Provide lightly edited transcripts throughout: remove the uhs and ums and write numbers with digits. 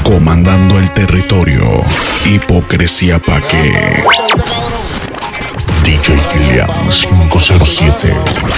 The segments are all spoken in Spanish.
comandando el territorio. Hipocresía pa' qué. DJ Kilian 507.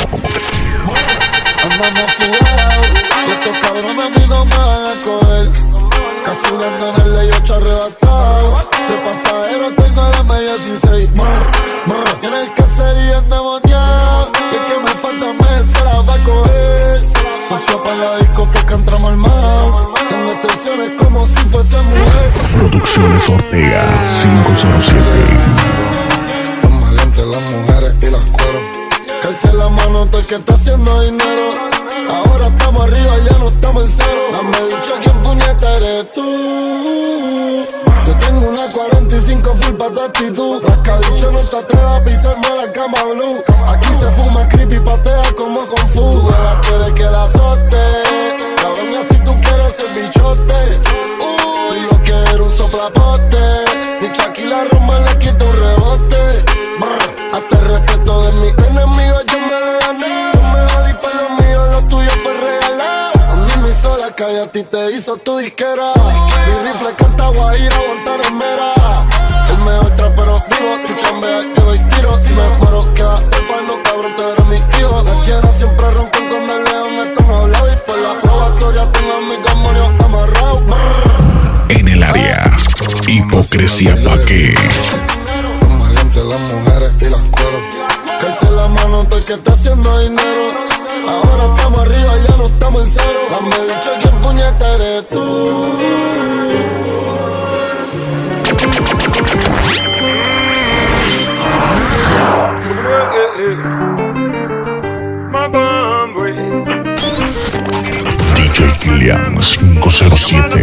Andamos fugados, estos cabrones a mí no me van a coger. Casulando en el ley 8 arrebatado. De pasajero tengo la media 16. En el caserío endemoniado. Y el que me falta mes se la va a coger. Socio para la discoteca entramos armados. Tengo extensiones como si fuese mujer. Producciones Ortega 507. Tan valientes las mujeres y las cueros. Calce la mano todo el que está haciendo dinero. Ahora estamos arriba, ya no estamos en cero. Dame dicho quién puñeta eres tú. Yo tengo una 45 full pa' tu actitud. Rascabicho no te atrevas a pisarme la cama blue. Aquí se fuma creepy, patea como con fu. Tú eres que la azote. Cabrón, y así tú quieres ser bichote. Uy, lo que era un soplapote. Mi Shaquilla Roma le quita un rebote. Hasta el respeto de mis enemigos yo me lo gané. No me jodí por lo mío, lo tuyo fue regalado. A mí me hizo la calle, a ti te hizo tu disquera. Mi rifle canta guajira, aguantar en mera. El mejor trapero vivo, tu chambea, yo doy tiro. Si me muero queda orfano, cabrón, tú eres mi hijo. Las llenas siempre roncan con el león, están hablados. Y por la probatoria tengo a mis demonios amarrados. En el área, hipocresía pa' qué. Las mujeres y las cueros. Calce la mano todo el que está haciendo dinero. Ahora estamos arriba, ya no estamos en cero. Dame dicho quién puñeta eres tú. DJ Kilian 507.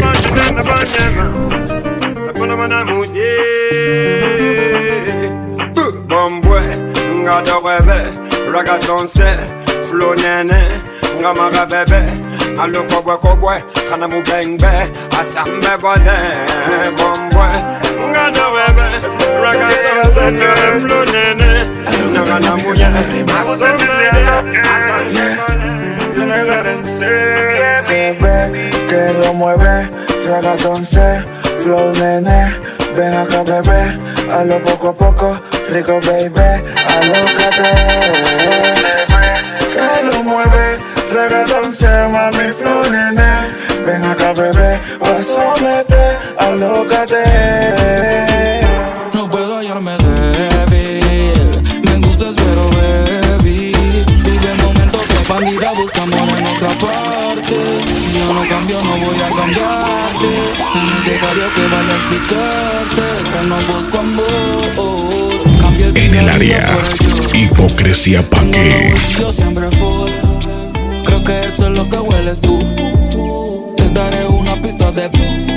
Nga do bebe, ragaton se, flow nene, nga maga bebe, alo kobwe, kana mu bengbe, asambe bode, bombwe, nga do bebe, ragaton se, flow nene, nga na muye, se ve que lo mueve, ragaton se, flow nene, ven acá bebé, hazlo poco a poco, rico baby, alócate. Que lo mueve, regadón se mami flow nene, ven acá bebé, pásame, alócate. No puedo hallarme débil, me gustas pero baby. Vive el momento que bandida busca amor en otra parte. Si yo no cambio no voy a cambiarte. No es necesario que vaya a explicarte que no busco amor. Cambies En el área, hipocresía pa' qué. Yo siempre fui, creo que eso es lo que hueles tú. Te daré una pista de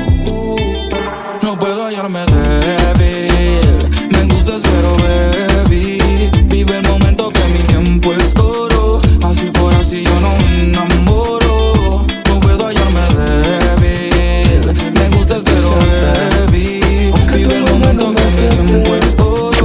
no puedo hallarme débil, me gustas pero baby. Vive el momento que mi tiempo es oro. Así por así yo no me enamoro. No puedo hallarme débil, me gustas pero baby. Vive el momento que mi tiempo es oro.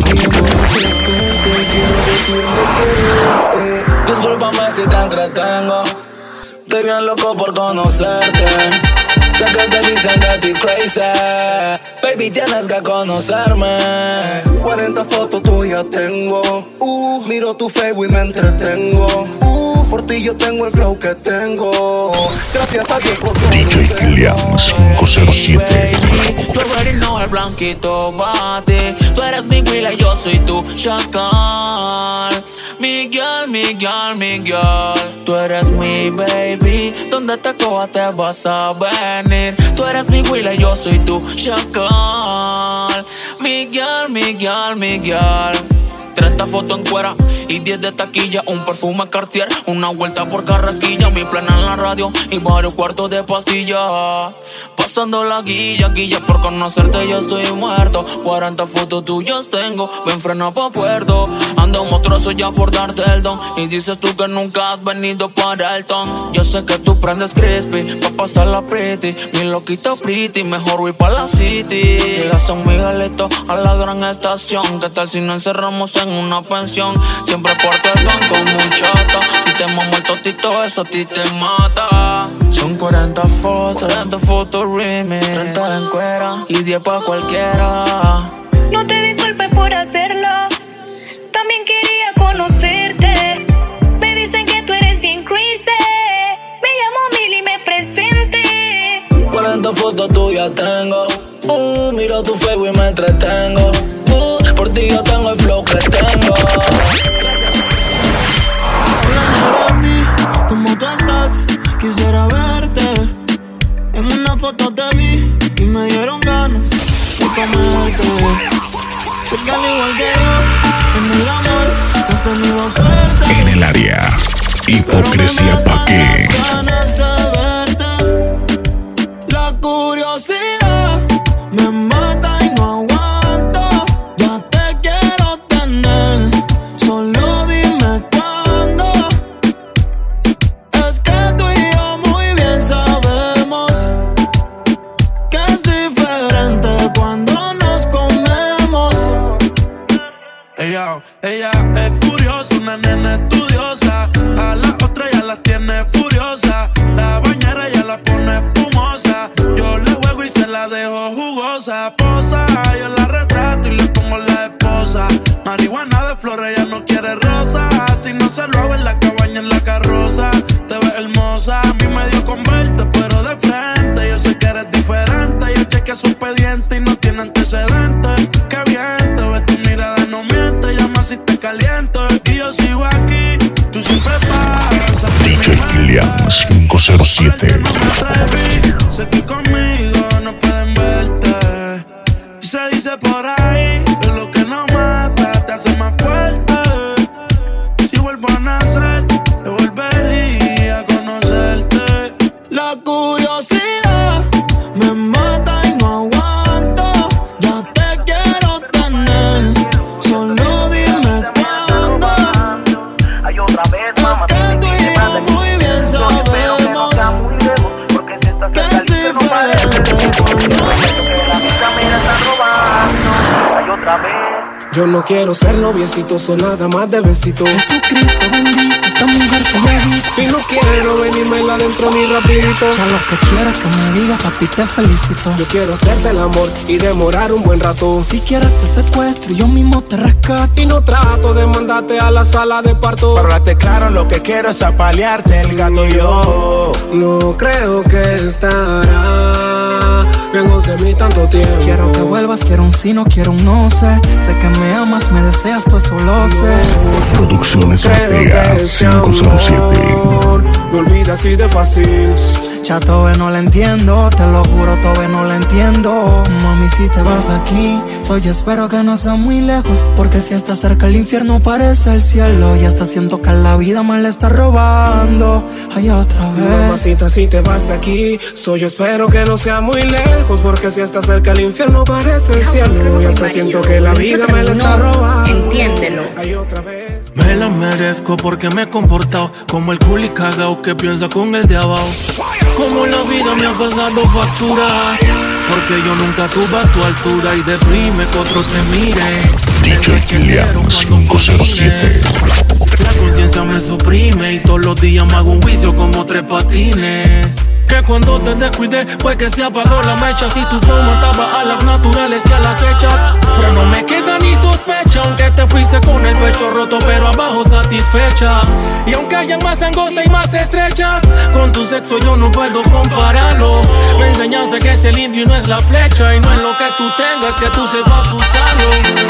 Discúlpame si te entretengo, estoy bien loco por conocerte. Sé que te dicen de ti crazy, baby tienes que conocerme. 40 fotos tuyas tengo, miro tu Facebook y me entretengo. Por ti yo tengo el flow que tengo. Gracias a Dios por todo. DJ Kilian 507. Tú already know el blanquito bate. Tú eres mi Willa y yo soy tu chacal. Miguel, Miguel, Miguel. Tú eres mi baby. Donde te coja te vas a venir. Tú eres mi Willa y yo soy tu chacal. Miguel, Miguel, Miguel. 30 fotos en cuera y 10 de taquilla. Un perfume Cartier, una vuelta por Carraquilla. Mi plena en la radio y varios cuartos de pastilla. Pasando la guilla por conocerte yo estoy muerto. 40 fotos tuyas tengo, ven frena pa' puerto. Ando monstruoso ya por darte el don. Y dices tú que nunca has venido para el ton. Yo sé que tú prendes crispy pa' pasarla pretty. Mi loquito pretty, mejor voy pa' la city. Llega San Miguelito a la gran estación. ¿Qué tal si nos encerramos en una pensión? Siempre porto el don como un chata. Si te mamo el totito, eso a ti te mata. Son 40 fotos remix, 30 en cuera y 10 pa' cualquiera. No te disculpes por hacerlo, también quería conocerte. Me dicen que tú eres bien crazy. Me llamo Milly y me presente. 40 fotos tuyas tengo. Miro tu Facebook y me entretengo. Por ti yo tengo el flow que tengo. Hablando de ti, ¿cómo tú estás? Quisiera verte. En una foto te vi y me dieron ganas de comerte. Porque al igual que yo, en el amor has tenido suerte. En el área, hipocresía pa' qué. Ganas de verte. La curiosidad me mata y no aguanto. Ya te quiero tener, solo dime cuándo. Es que tú y yo muy bien sabemos que es diferente cuando nos comemos. Ella es curiosa, una nena estudiosa. A la otra ya la tiene furiosa. La bañera ya la pone espumosa. Yo le juego y se la dejo jugosa. Posa, yo la retrato y le pongo la esposa. Marihuana de flores, ella no quiere rosa. Si no se lo hago en la cabaña, en la carroza. Te ves hermosa, a mí me dio con verte, pero de frente. Yo sé que eres diferente. Yo chequeé su expediente y no tiene antecedentes. Qué bien, te ves, tu mirada no miente. Llama si te caliento y yo sigo aquí. Tú siempre pasas. DJ Kilian 507. No me atreví, sé que conmigo no pueden verte. Y se dice por ahí que lo que no mata te hace más fuerte. Si vuelvo a nacer, te volvería a conocerte. La curiosidad me mata y no aguanto. Ya te quiero tener, solo dime cuándo. Hay otra vez, Es mamá, que tú y yo muy bien sabemos que es diferente cuando hay otra vez. Yo no quiero ser noviecito, son nada más de besito. Jesucristo bendito, esta mujer se me agita. Y no quiero venirme adentro ni rapidito. Ya lo que quieras que me digas, papi, te felicito. Yo quiero hacerte el amor y demorar un buen rato. Si quieres te secuestro y yo mismo te rescato. Y no trato de mandarte a la sala de parto. Para hablarte claro, lo que quiero es apalearte el gato y yo. No creo que estará lejos de mí tanto tiempo. Quiero que vuelvas, quiero un sí, no quiero un no sé. Sé que me amas, me deseas, todo eso lo sé. Producciones Ortega 507. Me olvida así de fácil. Ya todavía no la entiendo, te lo juro, todavía no la entiendo. Mami, si te vas de aquí, soy espero que no sea muy lejos. Porque si está cerca el infierno parece el cielo. Y hasta siento que la vida me la está robando. Ay, otra vez. Mamacita, si te vas de aquí, soy yo espero que no sea muy lejos. Porque si está cerca el infierno parece el cielo. Y hasta siento que la vida me la está robando. Entiéndelo. Ay, otra vez. Me la merezco porque me he comportado como el culi cagao que piensa con el de abajo. Como la vida me ha pasado factura, porque yo nunca tuve a tu altura y deprime que otro te mire. DJ Kilian 507. La conciencia me suprime y todos los días me hago un juicio como 3 patines. Que cuando te descuidé fue que se apagó la mecha. Si tu flow mataba a las naturales y a las hechas. Pero no me queda ni sospecha, aunque te fuiste con el pecho roto pero abajo satisfecha. Y aunque hayan más angostas y más estrechas, con tu sexo yo no puedo compararlo. Me enseñaste que es el indio y no es la flecha. Y no es lo que tú tengas que tú sepas usarlo.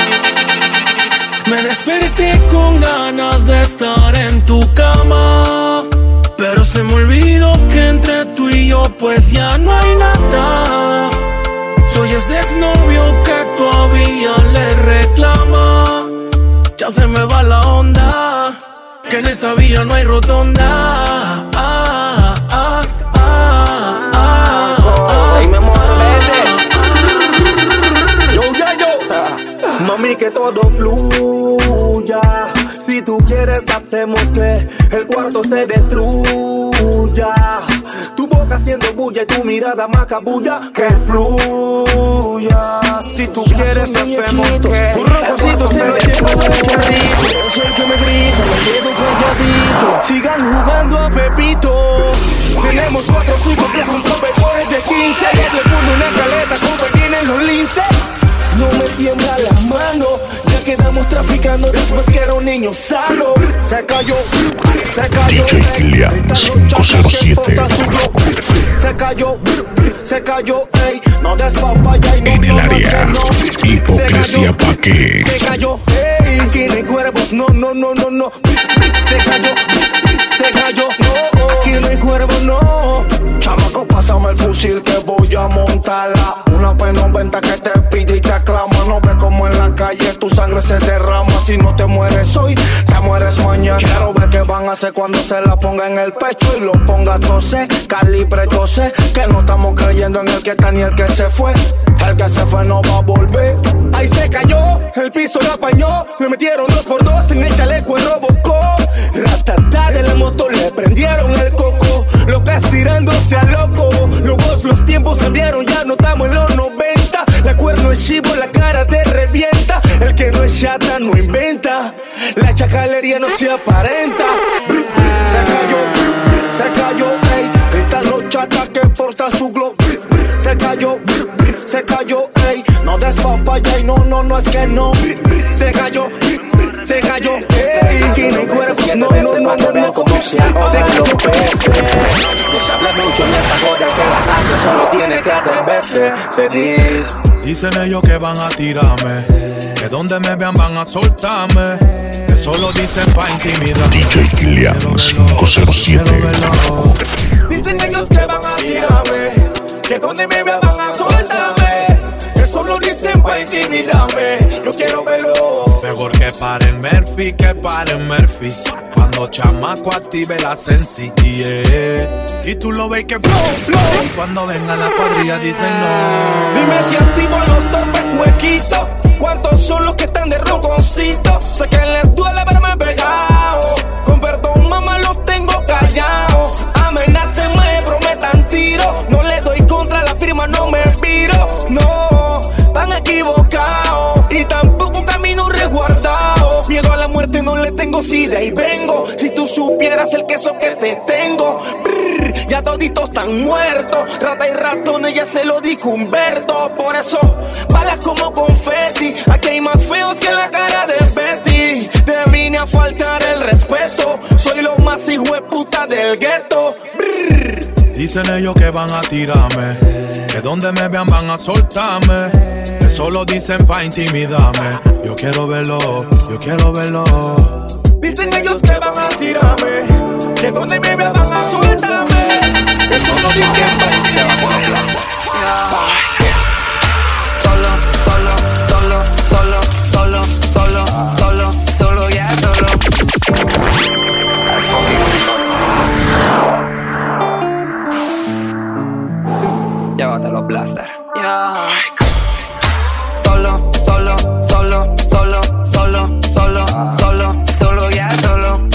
Me desperté con ganas de estar en tu cama, pero se me olvidó que entre tú y yo pues ya no hay nada. Soy ese exnovio que todavía le reclama. Ya se me va la onda, que en esa vía no hay rotonda. Ahí me Mami, que todo fluya. Si tú quieres hacemos que el cuarto se destruya. Tu boca haciendo bulla y tu mirada macabulla. Que fluya. Si tú quieres hacemos que un rococito se destruya. Soy el que me grita, me quedo calladito. Sigan jugando a Pepito. Tenemos 4 o 5 que con proveedores de 15. Le pongo una caleta como vienen los linces. No me tiembla la mano, ya quedamos traficando después que era un niño sano. Se cayó, DJ Kilian 507. Se cayó, ey, no des papaya y no. En el área, hipocresía pa' qué. Se cayó, ey, aquí no hay cuervos, no. Se cayó, no, aquí no hay cuervos, no. Chamaco, pásame el fusil que voy a montarla. Una P90 que te pide y te aclama. No ves como en la calle tu sangre se derrama. Si no te mueres hoy, te mueres mañana. Quiero ver qué van a hacer cuando se la ponga en el pecho y lo ponga a toser. Calibre yo sé que no estamos creyendo en el que está ni el que se fue. El que se fue no va a volver. Ahí se cayó, el piso lo apañó. Le metieron 2 por 2 en el chaleco, el Robocop. Ratatá de la moto le prendieron el coco. Lo que estirándose a loco. Los tiempos cambiaron, ya no estamos en los 90. La cuerno es chivo, la cara te revienta. El que no es chata no inventa. La chacalería no se aparenta. Se cayó, ey. Gritan los chatas que porta su glow. Se cayó, ey. No des papaya y no es que no. Se cayó, ey. Aquí no hay cuerpos, no. Como se habla los peces. No se habla mucho en esta joda que la hace, solo tiene que atreverse. Se dice. Dicen ellos que van a tirarme, que donde me vean van a soltarme, que solo dicen pa' intimidar. DJ Kilian 507. Dicen ellos que van a tirarme, que donde me vean van a soltarme, que solo dicen pa' intimidarme. Yo quiero verlo. Mejor que paren Murphy, cuando chamaco active la sensi, yeah. Y tú lo ves que blow. Cuando vengan las cuadrillas dicen no. Dime si activo los torpes cuequitos. ¿Cuántos son los que están de ronconcito? Sé que les duele verme pegado. Con perdón mamá los tengo callados. Amenacen, me prometan tiro. No le doy contra la firma, no me viro. No, van equivocados. Y tampoco camino resguardado. Miedo a la muerte no le tengo, si de ahí vengo. Si tú supieras el queso que te tengo. Brr, ya toditos están muertos. Rata y ratones ya se lo dijo Humberto. Por eso, balas como confeti. Aquí hay más feos que la cara de Betty. Te vine a faltar el respeto. Soy lo más hijo de puta del gueto. Dicen ellos que van a tirarme, que donde me vean van a soltarme, que solo dicen pa' intimidarme. Yo quiero verlo. Dicen ellos que van a tirarme, que donde me vean van a soltarme, que solo dicen pa' intimidarme. Solo, ya solo. Llévate los blaster. Yeah. Solo, ya solo.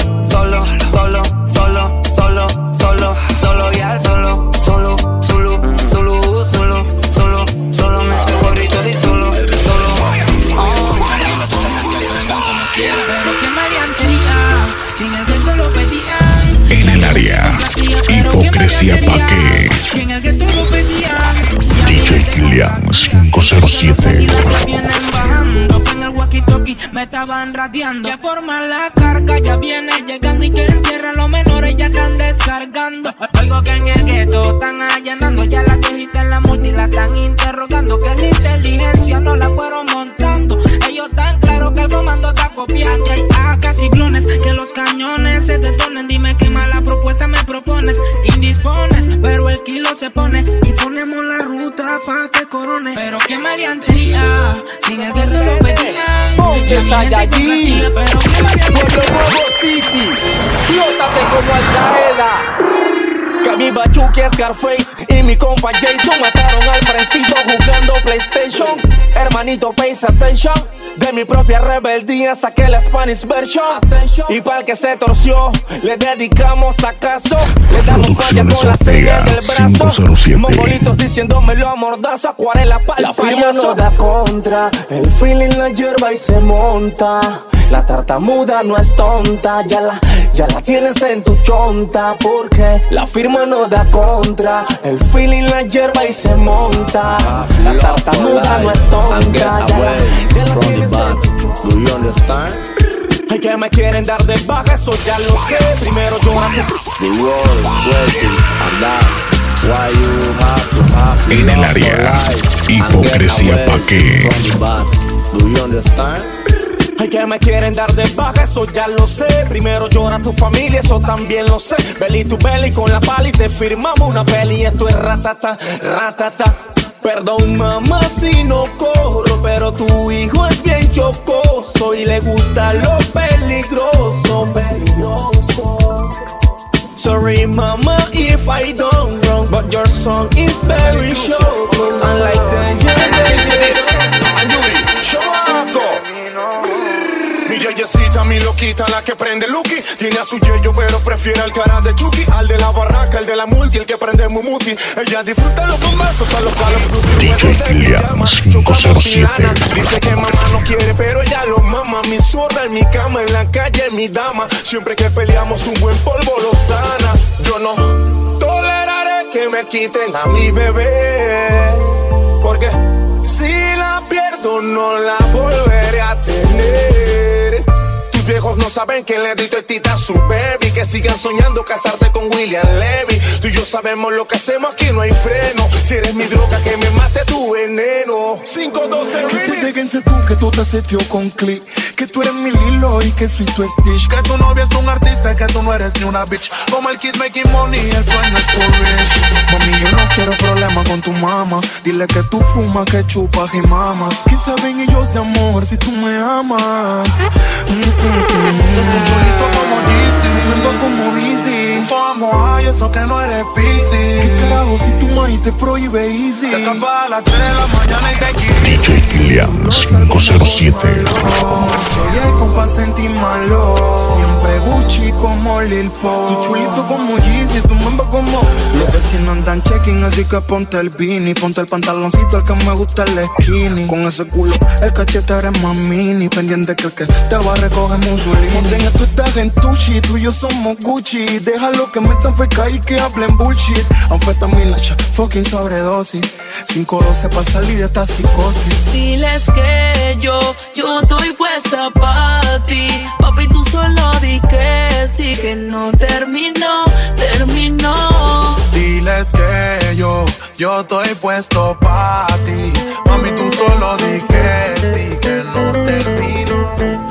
Solo, ya solo. Solo, me hace gorrito y solo. Pero qué maleantería, sin el gueto lo pedían. En el área, hipocresía pa' qué. Sin el gueto lo pedían. DJ Kilian 507. Y las que vienen bajando con el walkie-talkie me estaban radiando. Que por mala carga ya viene llegando y que en tierra los menores ya están descargando. Oigo que en el gueto están allanando, ya la cogiste en la multi la están interrogando. Que la inteligencia no la fueron montando. Ellos tan claro que el comando está copiando. Que hay AKs y clones, que los cañones se detonen. Dime qué mala propuesta me propones. Indispones, pero el kilo se pone y ponemos la ruta pa' que corone. Pero qué maleantería, sin el gueto lo pedían. Está allí, pero qué maleantería. Pueblo Nuevo City, flótate como Al-Qaeda. Que mi Bachuki, Scarface y mi compa Jason mataron al frencito jugando PlayStation. Hermanito, pay attention. De mi propia rebeldía saqué la Spanish version. Y para el que se torció, le dedicamos acaso. Le damos falla con la serie del brazo. Mongolitos diciéndome lo amordazo. Acuarela para la firma no da contra. El feeling la hierba y se monta. La tartamuda no es tonta. Ya Ya la tienes en tu chonta porque la firma no da contra. El feeling la hierba y se monta. La tartamuda no es tonta. Ya la tienes en tu chonta. Do you understand? Hay que me quieren dar de baja, eso ya lo sé. Primero yo The world is crazy and that's why you have to En el área, hipocresía pa' qué. Do you understand? Hay que me quieren dar de baja, eso ya lo sé. Primero llora tu familia, eso también lo sé. Belly to belly con la pala y te firmamos una peli. Esto es ratata, ratata. Perdón mamá si no corro, pero tu hijo es bien chocoso y le gusta lo peligroso, peligroso. Sorry mama if I done wrong, but your song is very short. Unlike the Mi yeyecita, mi loquita, la que prende Lucky. Tiene a su yeyo, pero prefiere al cara de Chucky. Al de la barraca, el de la multi, el que prende Mumuti. Ella disfruta los bombazos a los palos. DJ Kilian 507. Dice que mamá no quiere, pero ella lo mama. Mi zurda en mi cama, en la calle, mi dama. Siempre que peleamos un buen polvo lo sana. Yo no toleraré que me quiten a mi bebé, porque si la pierdo no la volveré a tener. Tus viejos no saben que le doy teta a su baby. Que sigan soñando casarte con William Levy. Tú y yo sabemos lo que hacemos, aquí no hay freno. Si eres mi droga, que me mate tu veneno. 512 que te déjense tú, que tú te setió con click. Que tú eres mi Lilo y que soy tu Stitch. Que tu novia es un artista y que tú no eres ni una bitch. Como el kid making money, el sueño es por rich. Mami, yo no quiero problemas con tu mamá. Dile que tú fumas, que chupas y mamas. ¿Qué saben ellos de amor si tú me amas? Un chulito como Yeezy, vengo como Easy. Junto amo ay, eso que no eres busy. ¿Qué carajo si tu maíz te prohíbe Easy? Te escapas a las 3 de la mañana y te quites. DJ Kilian 507. Soy el compa sentimalo. Siempre Gucci como Lil Pop. Tu chulito como Yeezy, tu memba como. Los vecinos andan checking, así que ponte el beanie. Ponte el pantaloncito, el que me gusta el skinny. Con ese culo, el cachete eres más mini. Pendiente que el que te va a recoger Mussolini. Monteña, tú estás en Tucci, tú y yo somos Gucci. Déjalo que metan feca y que hablen bullshit. Anfetamina, fucking sobredosis. 512 pa' salir de esta psicosis. Diles que yo estoy puesta pa' ti. Papi, tú solo di que sí, que no terminó. Diles que yo estoy puesto pa' ti. Mami, tú solo di que sí, que no termino.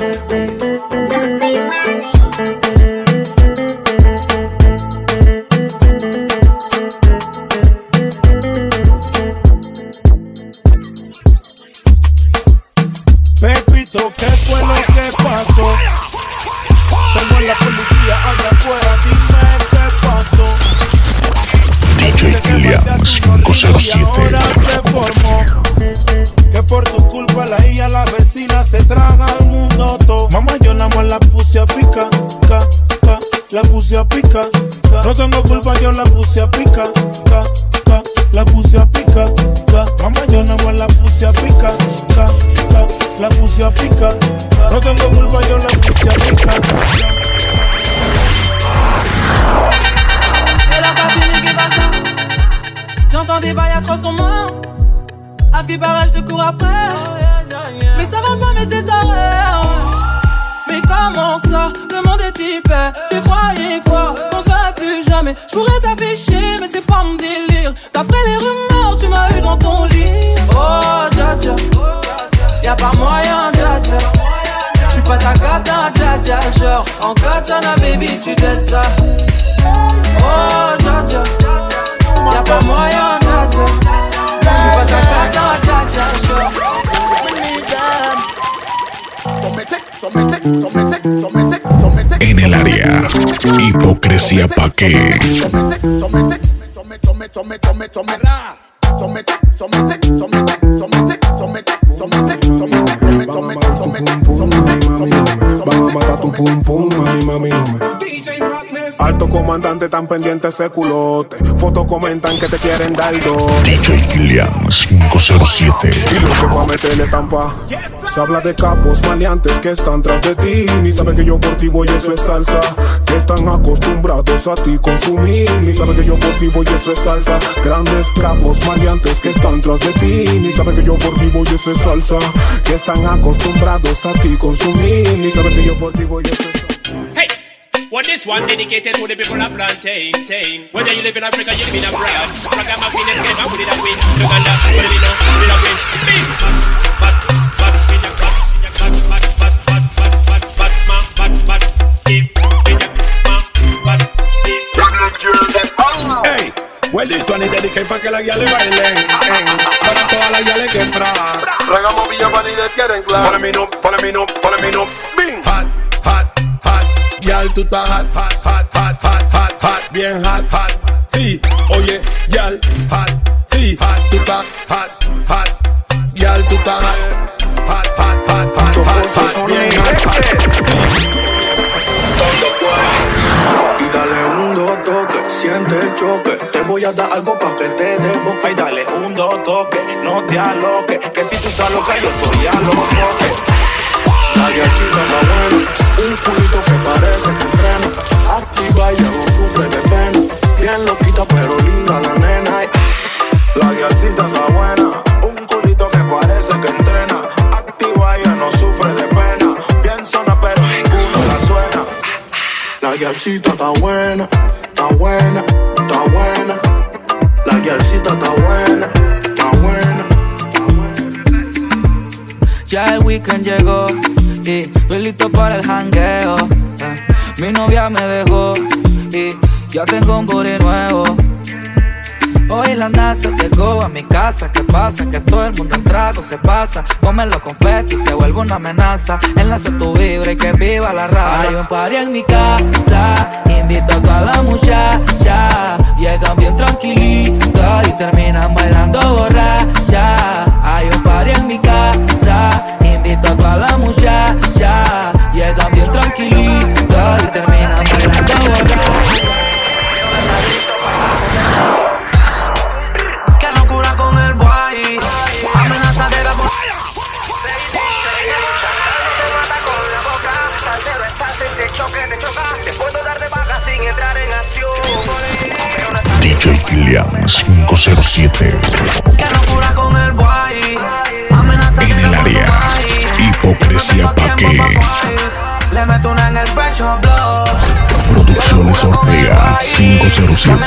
Pepito, ¿qué fue lo que pasó? Somos la policía, anda afuera, dime qué pasó. DJ Kilian 507. Ahora se formó que por tu culpa la hija, la vecina se traga al mundo todo. Mamá, yo nada más la puse a picar, la puse a picar. No tengo culpa, yo la puse a picar, la puse a picar. Mamá, yo nada más la puse a picar, la puse a picar. No tengo culpa, yo la puse a picar. Et la papine qui passe, j'entends des bails atrocement. À ce qui paraît, je te cours après. Mais ça va pas, mais t'es taré. Mais comment ça, le monde est hyper. Tu croyais quoi, qu'on se verrait plus jamais. Je pourrais t'afficher, mais c'est pas mon délire. D'après les rumeurs, tu m'as eu dans ton lit. Oh, dja dja, y'a pas moyen, dja dja. J'suis pas ta cata, dja dja. Genre, en katana, baby, tu t'aides ça. Oh, dja dja, y'a pas moyen, dja dja. J'suis pas ta cata, dja dja. Genre, En el área, hipocresía pa' qué. Van a matar tu pum pum, mami, no me. Alto comandante tan pendiente ese culote. Fotos comentan que te quieren dar dos. DJ Kilian 507. Y lo que va a meterle tampa. Habla de capos maleantes que están tras de ti. Ni sabe que yo por ti voy, eso es salsa. Que están acostumbrados a ti consumir. Ni sabe que yo por ti voy, eso es salsa. Grandes capos maleantes que están tras de ti. Ni sabe que yo por ti voy, eso es salsa. Que están acostumbrados a ti consumir. Ni sabe que yo por ti voy, eso es salsa. Hey! Well, this one dedicated to the people of Plantain. Whether you live in Africa, you live in abroad. Program of Venus came out with it a win. Uganda, what do we know? With it a win. Big Hey, well, this one is dedicated para que la guía le bailen. Para todas las guiales que entran. Regamos Villa Vanilla, quieren claro. Follow me no, follow me no, follow me no. Bing. Hot, hot, hot. Yal, tú estás hot, hot, hot, hot, hot, hot, hot. Bien hot, hot. Sí, oye, yal, hot. Sí, hot, tú estás hot, hot. Yal, tú estás hot, hot, hot, hot, hot, hot. Bien hot, hot. Y dale un dos toque, siente el choque. Te voy a dar algo pa' que te dé boca. Y dale un dos toque, no te aloques. Que si tú estás loca, yo estoy a los toques. La guiachita está buena, un culito que parece que entrena. Activa y ya no sufre de pena. Bien loquita pero linda la nena. La guiachita está buena, un culito que parece que entrena. Activa y ya no sufre de pena. Bien zona pero ninguno la suena. La guialcita está buena, está buena, está buena. La guialcita está buena, está buena, está buena. Ya el weekend llegó y estoy listo para el jangueo. Mi novia me dejó y ya tengo un body nuevo. Hoy la NASA llegó a mi casa. ¿Qué pasa? Que todo el mundo en trago se pasa. Come los confetis, se vuelve una amenaza. Enlace tu vibra y que viva la raza. Hay un party en mi casa, invito a toda la muchacha. Llegan bien tranquilitos y terminan bailando borracha. Hay un party en mi casa, invito a toda la muchacha. Llegan bien tranquilitos y terminan bailando borracha. DJ Kilian 507. En el área, hipocresía pa' qué. Le meto una en el pecho, blow. Producciones Ortega 507.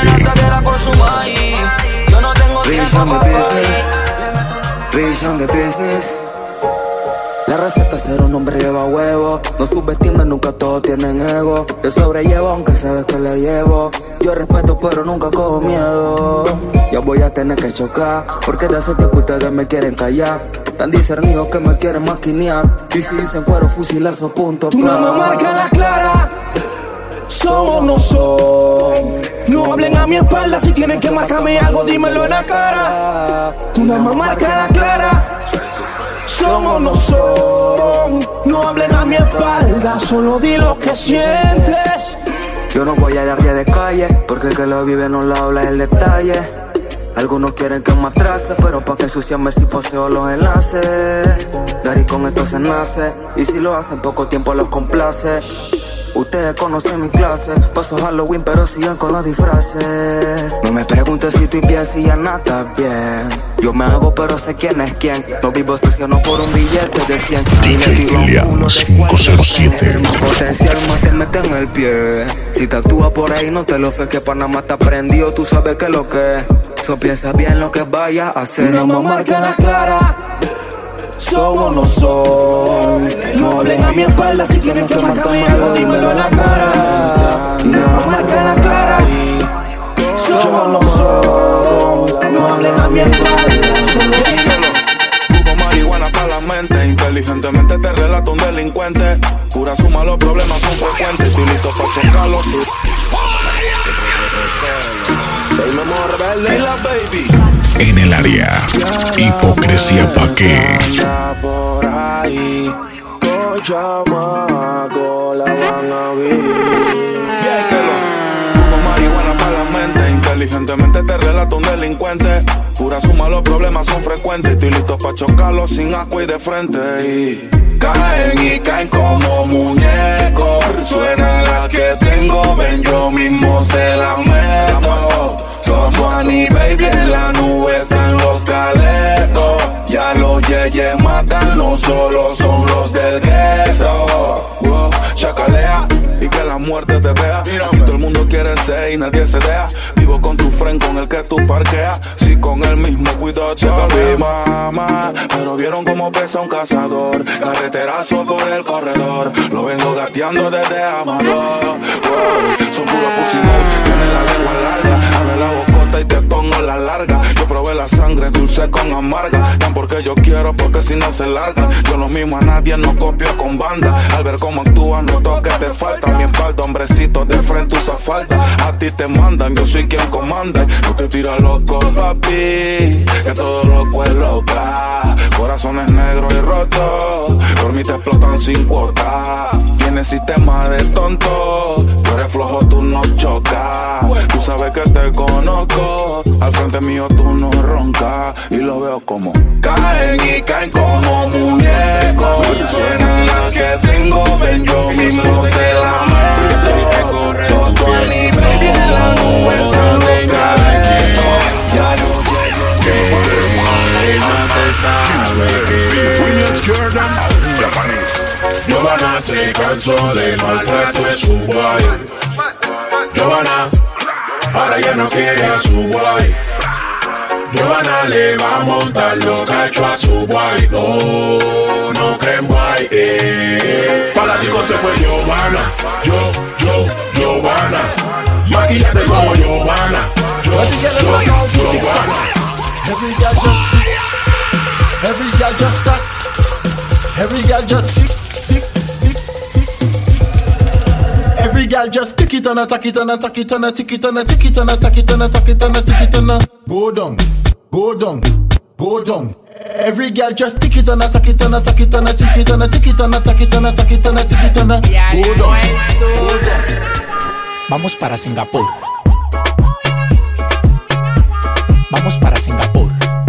Yo no tengo Rich on the business. Rich on the business. La receta cero, un hombre lleva huevo. No subestimes, nunca todos tienen ego. Yo sobrellevo aunque sabes que le llevo. Yo respeto pero nunca cojo miedo. Yo voy a tener que chocar, porque de hace tiempo ustedes me quieren callar. Tan discernidos que me quieren maquinear. Y si dicen cuero, fusilazo, punto. Tu mamá marca la clara. Son o no son. No hablen a mi espalda. Si tienen que marcarme algo, dímelo en la cara. Tu mamá marca la clara. Son o no son. No hablen a mi espalda. Solo di lo que sientes. Yo no voy a hablar de calle, porque el que lo vive no lo habla el detalle. Algunos quieren que me atrase, pero pa' que ensuciarme si poseo los enlaces. Dari con esto se nace, y si lo hacen poco tiempo los complace. Ustedes conocen mi clase, paso Halloween pero siguen con los disfraces. No me preguntes si estoy bien, si ya nada está bien. Yo me hago pero sé quién es quién. No vivo estacionado por un billete de 100. DJ Kilian 507. Más potencial más te mete en el pie. Si te actúas por ahí no te lo fe que Panamá está prendido. Tú sabes que lo que so piensa bien lo que vaya a hacer. No me marca la clara. Son o no son. No hablen a mi espalda. Si tienes que marcarme algo, dímelo en la cara. No me marca la clara. Son o no son. No hablen a mi espalda. Fumo marihuana para la mente. Inteligentemente te relato un delincuente. Pura suma, los problemas son frecuentes. Estoy listo para chocarlos. Soy Memo Rebelde y la baby. En el área, hipocresía pa' qué. Por ahí, con chamaco la van a vivir. Bien que lo fumo marihuana para la mente. Inteligentemente te relato un delincuente. Pura suma, los problemas son frecuentes. Estoy listo pa' chocarlos sin agua y de frente. Y caen como muñecos. Suena la que tengo, ven, yo mismo se la meto. Somos Annie, baby, en la nube están los caletos. Ya los yeyes matan, no solo son los del gueto. Wow, chacalea y que la muerte te vea. Aquí todo el mundo quiere ser y nadie se deja. Vivo con tu friend con el que tú parqueas. Si con el mismo cuidado te vi, mamá. Pero vieron cómo pesa un cazador. Carreterazo por el corredor. Lo vengo gateando desde Amador. Wow, son puro pussy boy, tiene la lengua larga. Abre la bocota y te pongo la larga. Yo probé la sangre dulce con amarga. Tan porque yo quiero, porque si no se larga. Yo no mimo a nadie, no copio con banda. Al ver cómo actúan, noto que te falta. Mi espalda, hombrecito, de frente usa falta. A ti te mandan, yo soy quien comanda. No te tira loco, papi, que todo loco es loca. Corazones negros y rotos, por mí te explotan sin cuota. Tienes sistema de tonto, tú eres flojo, tú no chocas. Tú sabes que te conozco, al frente mío tú no roncas. Y lo veo como caen y caen como muñecos. Suena la que tengo, ven, yo mismo se la meto. Todo a nivel en la nube están los caletos. Ya no Giovanna se cansó del maltrato de su guay. Giovanna ahora ya no quiere a su guay. Giovanna le va a montar los cachos a su guay. No, no creen guay. Para la disco se fue Giovanna. Giovanna. Maquillate como Giovanna. Giovanna. Every girl just tick. Every girl just tack. Every girl just tick. Every girl just tick it and attack it and attack it and tick it and a tick it and attack it and attack it and a tick it and a go down, go down, go down. Every girl just tick it and attack it and attack it and a tick it and a tick it and attack it and attack it and a tick it and a go down, go down. Vamos para Singapur. Vamos para Singapur.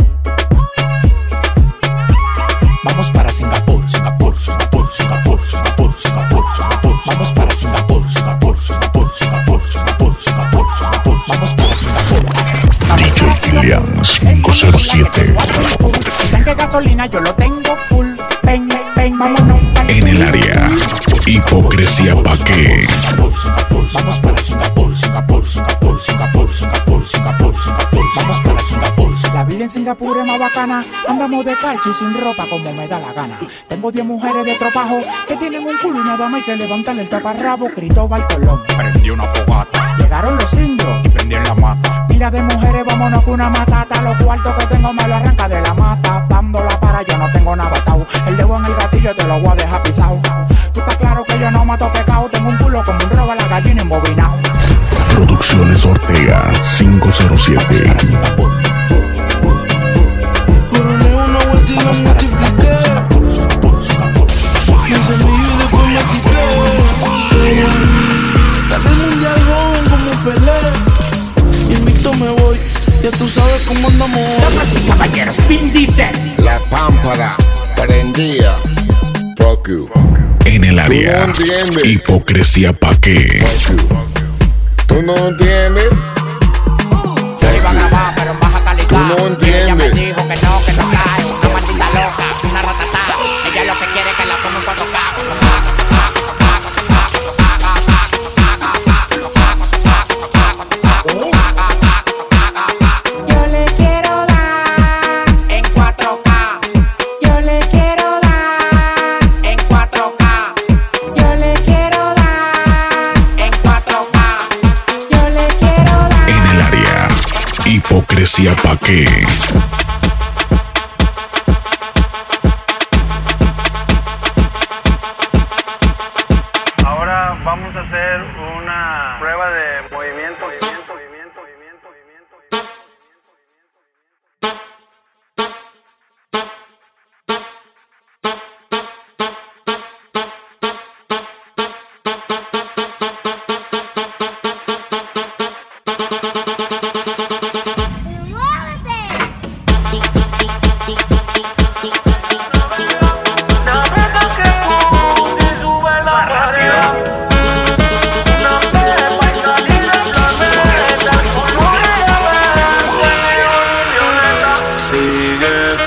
Vamos para Singapur, Singapur, Singapur, Singapur, Singapur, Singapur, Singapur. Vamos para Singapur, Singapur, Singapur, Singapur, Singapur, Singapur, Singapur. Vamos para Singapur. DJ Kilian 507. Tanque gasolina yo lo tengo full. Ven, ven, vámonos. En el área, hipocresía pa' qué. Vamos para Singapur, Singapur, Singapur, Singapur, Singapur, Singapur, Singapur. Vamos para Singapur. La vida en Singapur es más bacana. Andamos de calcio y sin ropa como me da la gana. Tengo 10 mujeres de tropajo que tienen un culo y nada más hay que levantan el taparrabo. Cristóbal Colón prendió una fogata. Llegaron los indios y prendieron la mata. Pila de mujeres, vámonos con una matata. Los cuartos que tengo me lo arranca de la mata. Dándola para yo no tengo nada atado. El dedo en el gatillo te lo voy a dejar pisado. Tú estás claro que yo no mato pecado. Tengo un culo como un robo a la gallina embobinado. Producciones Ortega 507. Coroné una vuelta y la multipliqué. Hice mío y después me quité. Dale mundial joven como Pelé. Invicto me voy, ya tú sabes cómo andamos. Damas y caballeros, Vin Diesel. La pámpara prendía. Fuck you. En el área, hipocresía pa' qué. ¿Tú no entiendes? Yo le iba a grabar, pero en baja calidad. ¿Tú no entiendes? Ella me dijo que no cae. Una maldita loca, una ratata. Ella lo que quiere es que la tome para tocar. Yo le quiero dar en 4K. Yo le quiero dar en 4K. Yo le quiero dar en 4K. Yo le quiero dar. En el área, hipocresía pa' qué. Ahora vamos a hacer una prueba de movimiento.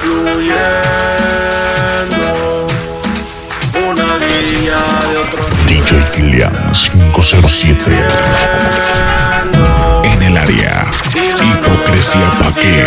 fluyendo, una guía de otro. DJ Kilian 507 en el área. Hipocresía pa' qué.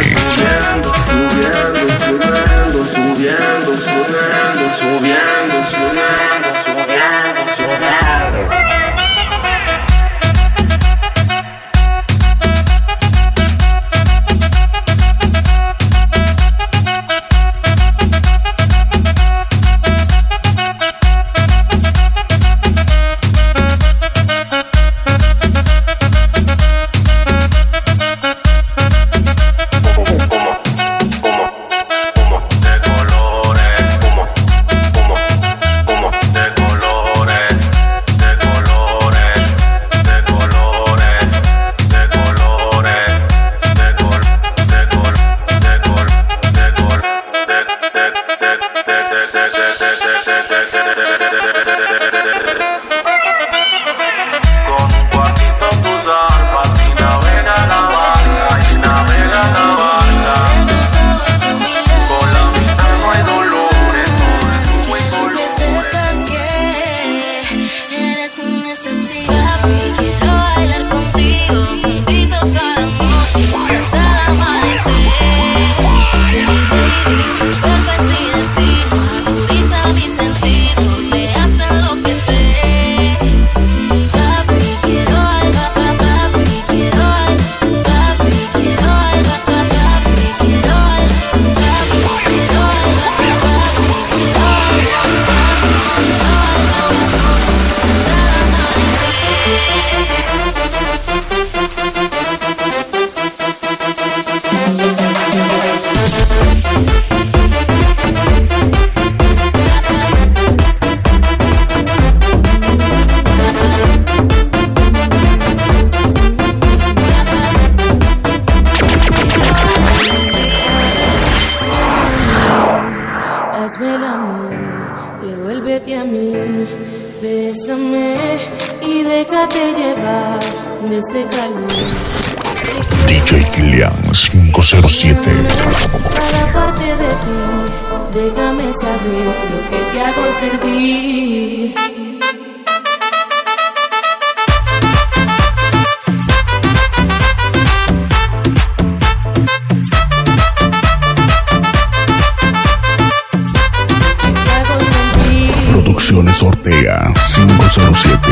Hazme el amor, devuélvete a mí, bésame y déjate llevar de este calor. DJ Kilian 507. Cada parte de ti, déjame saber lo que te hago sentir. Producciones Ortega 507.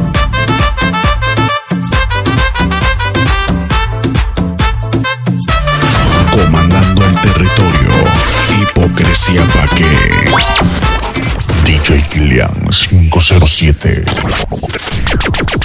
Comandando el territorio. Hipocresía pa' qué. DJ Kilian 507.